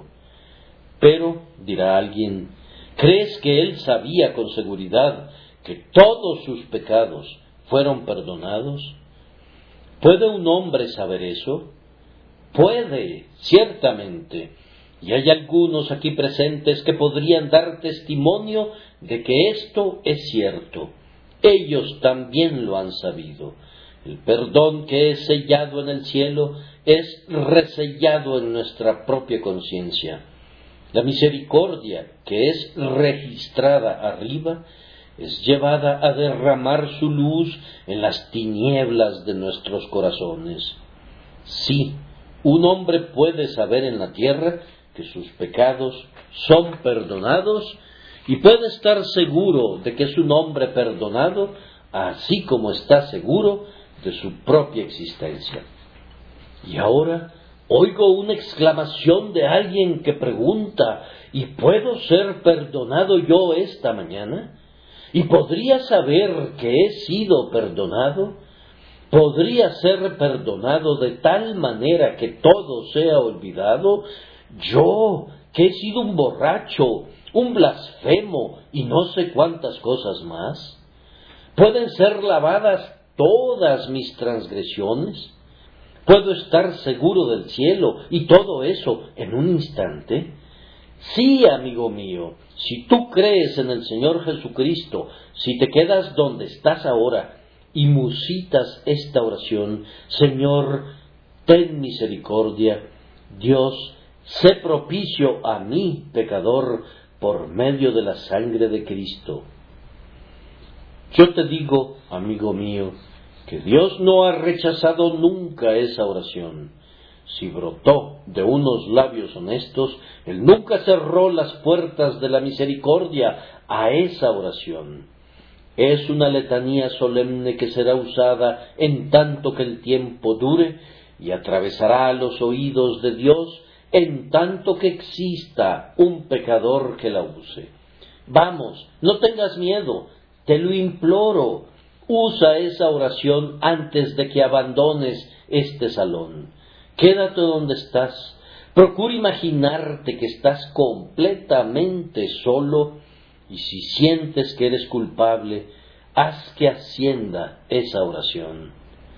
Speaker 1: Pero, dirá alguien, ¿crees que él sabía con seguridad que todos sus pecados fueron perdonados? ¿Puede un hombre saber eso? Puede, ciertamente. Y hay algunos aquí presentes que podrían dar testimonio de que esto es cierto. Ellos también lo han sabido. El perdón que es sellado en el cielo es resellado en nuestra propia conciencia. La misericordia que es registrada arriba es llevada a derramar su luz en las tinieblas de nuestros corazones. Sí, un hombre puede saber en la tierra que sus pecados son perdonados y puede estar seguro de que es un hombre perdonado, así como está seguro de su propia existencia. Y ahora oigo una exclamación de alguien que pregunta: ¿y puedo ser perdonado yo esta mañana? ¿Y podría saber que he sido perdonado? ¿Podría ser perdonado de tal manera que todo sea olvidado? Yo, que he sido un borracho, un blasfemo y no sé cuántas cosas más. ¿Pueden ser lavadas todas mis transgresiones? ¿Puedo estar seguro del cielo y todo eso en un instante? Sí, amigo mío, si tú crees en el Señor Jesucristo, si te quedas donde estás ahora y musitas esta oración: Señor, ten misericordia, Dios, sé propicio a mí, pecador, por medio de la sangre de Cristo. Yo te digo, amigo mío, que Dios no ha rechazado nunca esa oración. Si brotó de unos labios honestos, Él nunca cerró las puertas de la misericordia a esa oración. Es una letanía solemne que será usada en tanto que el tiempo dure y atravesará los oídos de Dios en tanto que exista un pecador que la use. Vamos, no tengas miedo, te lo imploro, usa esa oración antes de que abandones este salón. Quédate donde estás, procura imaginarte que estás completamente solo, y si sientes que eres culpable, haz que ascienda esa oración.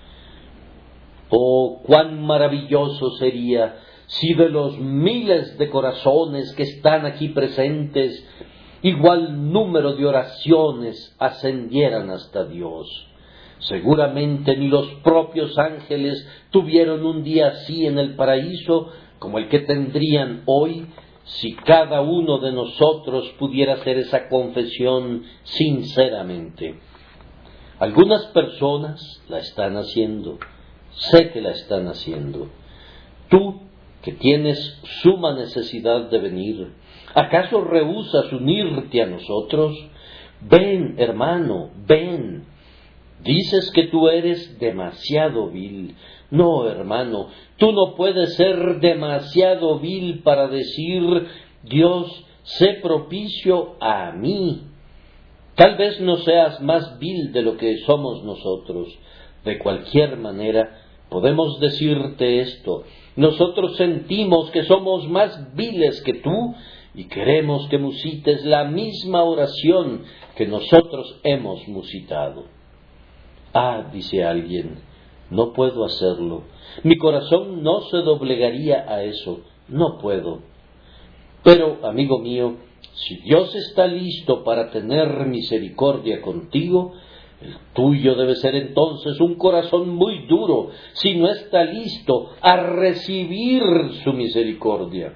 Speaker 1: Oh, cuán maravilloso sería si de los miles de corazones que están aquí presentes, igual número de oraciones ascendieran hasta Dios. Seguramente ni los propios ángeles tuvieron un día así en el paraíso como el que tendrían hoy si cada uno de nosotros pudiera hacer esa confesión sinceramente. Algunas personas la están haciendo, sé que la están haciendo. Tú, que tienes suma necesidad de venir, ¿acaso rehúsas unirte a nosotros? Ven, hermano, ven. Dices que tú eres demasiado vil. No, hermano, tú no puedes ser demasiado vil para decir: Dios, sé propicio a mí. Tal vez no seas más vil de lo que somos nosotros. De cualquier manera, podemos decirte esto: nosotros sentimos que somos más viles que tú y queremos que musites la misma oración que nosotros hemos musitado. Ah, dice alguien, no puedo hacerlo. Mi corazón no se doblegaría a eso. No puedo. Pero, amigo mío, si Dios está listo para tener misericordia contigo, el tuyo debe ser entonces un corazón muy duro, si no está listo a recibir su misericordia.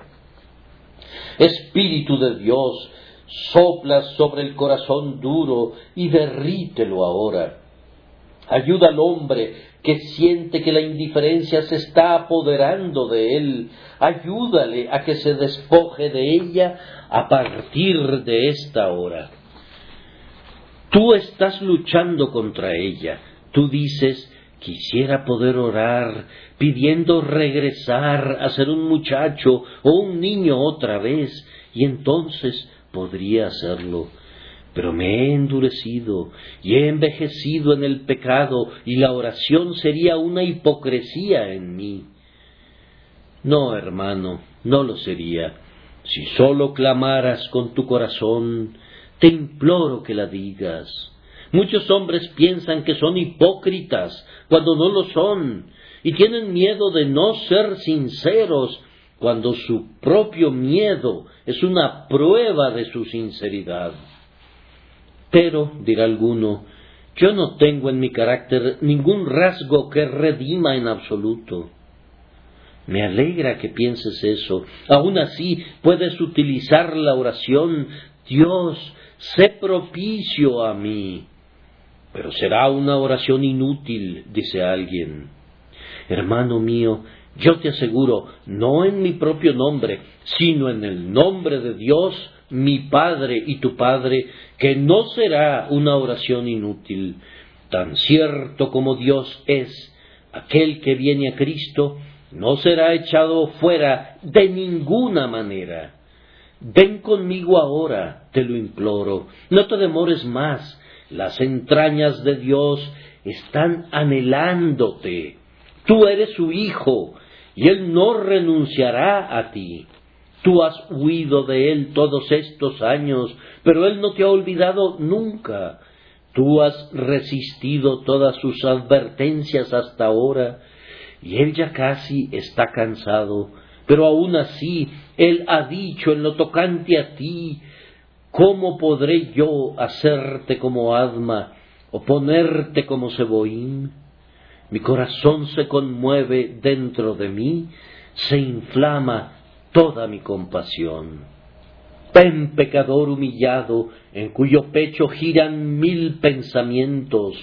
Speaker 1: Espíritu de Dios, sopla sobre el corazón duro y derrítelo ahora. Ayuda al hombre que siente que la indiferencia se está apoderando de él. Ayúdale a que se despoje de ella a partir de esta hora. Tú estás luchando contra ella. Tú dices, quisiera poder orar pidiendo regresar a ser un muchacho o un niño otra vez, y entonces podría hacerlo. Pero me he endurecido y he envejecido en el pecado, y la oración sería una hipocresía en mí. No, hermano, no lo sería. Si sólo clamaras con tu corazón, te imploro que la digas. Muchos hombres piensan que son hipócritas cuando no lo son, y tienen miedo de no ser sinceros cuando su propio miedo es una prueba de su sinceridad. Pero, dirá alguno, yo no tengo en mi carácter ningún rasgo que redima en absoluto. Me alegra que pienses eso. Aún así, puedes utilizar la oración, Dios, sé propicio a mí. Pero será una oración inútil, dice alguien. Hermano mío, yo te aseguro, no en mi propio nombre, sino en el nombre de Dios, mi Padre y tu Padre, que no será una oración inútil. Tan cierto como Dios es, aquel que viene a Cristo no será echado fuera de ninguna manera. Ven conmigo ahora, te lo imploro, no te demores más. Las entrañas de Dios están anhelándote. Tú eres su hijo, y Él no renunciará a ti. Tú has huido de Él todos estos años, pero Él no te ha olvidado nunca. Tú has resistido todas sus advertencias hasta ahora, y Él ya casi está cansado, pero aún así Él ha dicho en lo tocante a ti, ¿cómo podré yo hacerte como Adma o ponerte como Seboim? Mi corazón se conmueve dentro de mí, se inflama toda mi compasión. Ven, pecador humillado, en cuyo pecho giran mil pensamientos.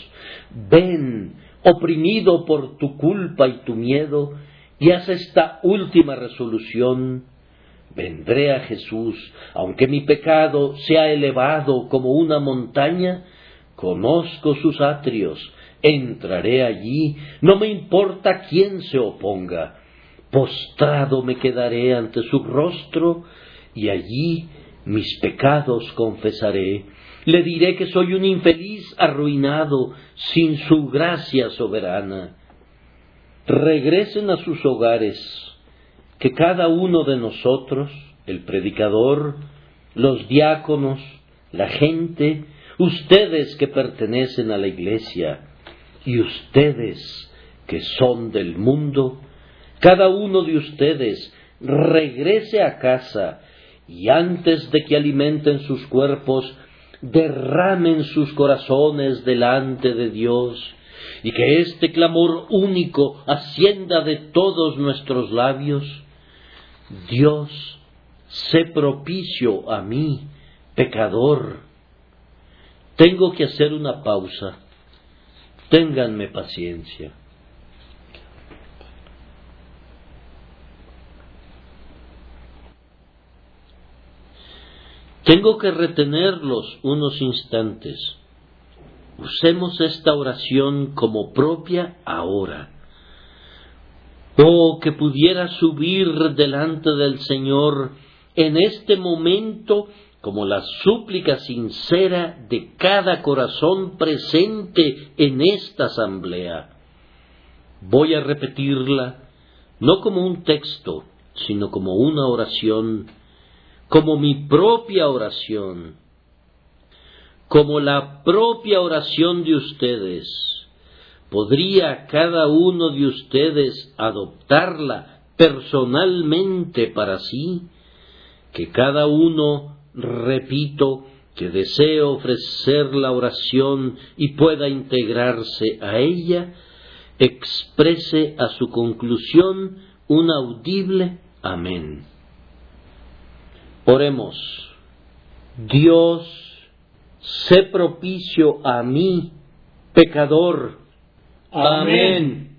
Speaker 1: Ven, oprimido por tu culpa y tu miedo, y haz esta última resolución. Vendré a Jesús, aunque mi pecado sea elevado como una montaña, conozco sus atrios, entraré allí, no me importa quién se oponga. Postrado me quedaré ante su rostro, y allí mis pecados confesaré. Le diré que soy un infeliz arruinado, sin su gracia soberana. Regresen a sus hogares, que cada uno de nosotros, el predicador, los diáconos, la gente, ustedes que pertenecen a la iglesia, y ustedes que son del mundo, cada uno de ustedes regrese a casa, y antes de que alimenten sus cuerpos, derramen sus corazones delante de Dios, y que este clamor único ascienda de todos nuestros labios: Dios, sé propicio a mí, pecador. Tengo que hacer una pausa. Ténganme paciencia. Tengo que retenerlos unos instantes. Usemos esta oración como propia ahora. Oh, que pudiera subir delante del Señor en este momento como la súplica sincera de cada corazón presente en esta asamblea. Voy a repetirla no como un texto, sino como una oración, como mi propia oración, como la propia oración de ustedes. ¿Podría cada uno de ustedes adoptarla personalmente para sí? Que cada uno, repito, que desee ofrecer la oración y pueda integrarse a ella, exprese a su conclusión un audible amén. Oremos. Dios, sé propicio a mí, pecador.
Speaker 2: Amén.